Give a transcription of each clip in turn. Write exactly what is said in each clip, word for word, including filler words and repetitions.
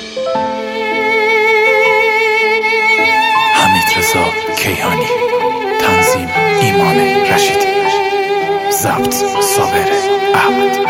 حمیدرضا کیهانی، تنظیم ایمان رشیدی، ضبط صابر احمد.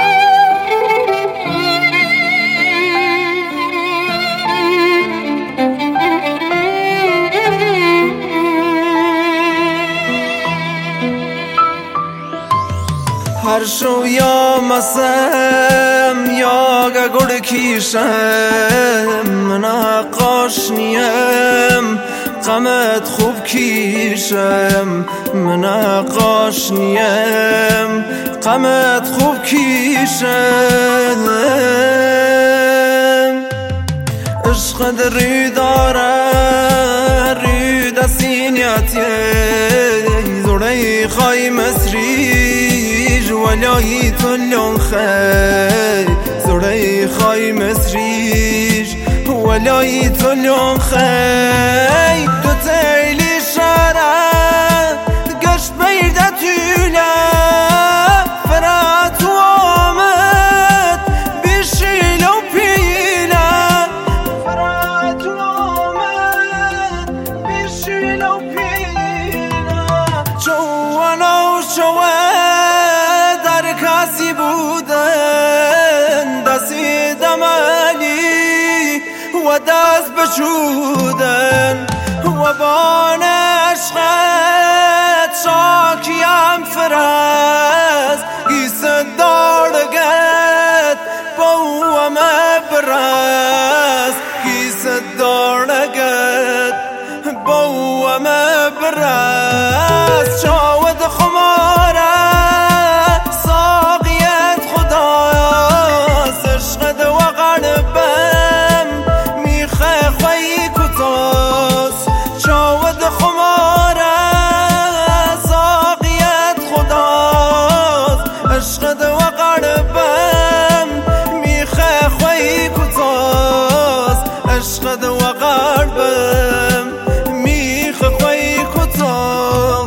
هر شو یا مسم یا گل کیشم، من نقاش نیم غمت خوب کیشم، من نقاش نیم غمت خوب کیشم. عشق دری داره رید سینیتی زوری خای مصری ولایی تلیون خی زوری خای مصریش ولایی تلیون خی دو تیلی شاره گشت بیرده توله فرات و آمد بیشیل و پیله فرات و آمد بیشیل و پیله جوانا و شوه کسی بودن دستی دمالی و دست بشودن و بان عشقت شاکیم فرست گیس دارگت با مبرست گیس دارگت با مبرست شاود خماره عشق و قلبم میخ خوی کتا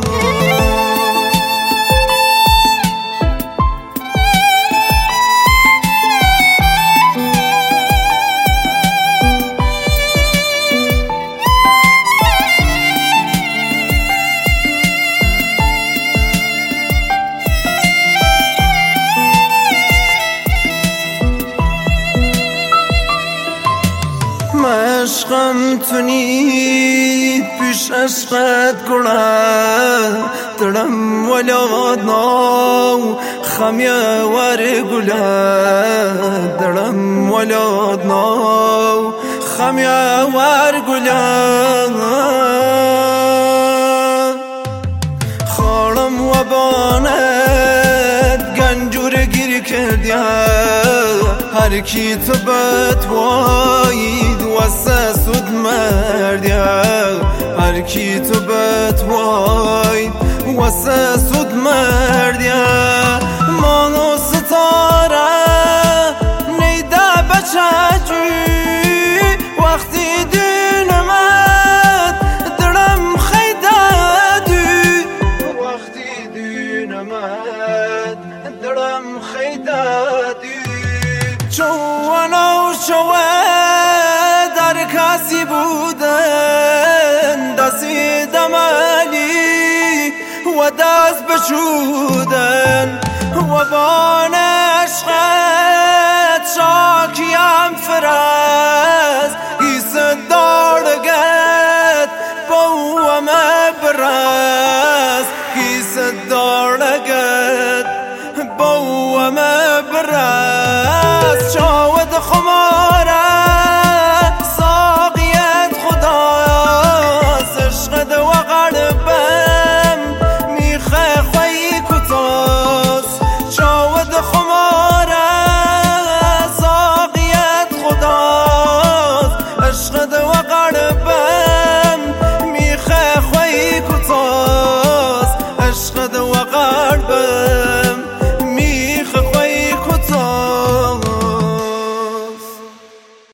عشقم تونی پیش عشقت گله دلم ولاد ناو خمیه ور گله دلم ولاد ناو خمیه ور گله خالم و بانت گنجور گیر کردیم هر کی تو بد واید واسه سود مردیم هر کی تو بد واید واسه سود مردیم مانو ستاره نیده بچه جوی وقتی دینمت درم خیده دوی وقتی دینمت درم خیده دوی جوانا و شوه در کسی بودن دستی دمالی و دست بشودن و بان عشقت شاکیم فرست گیس دارگت با مبرست گیس دارگت با مبرست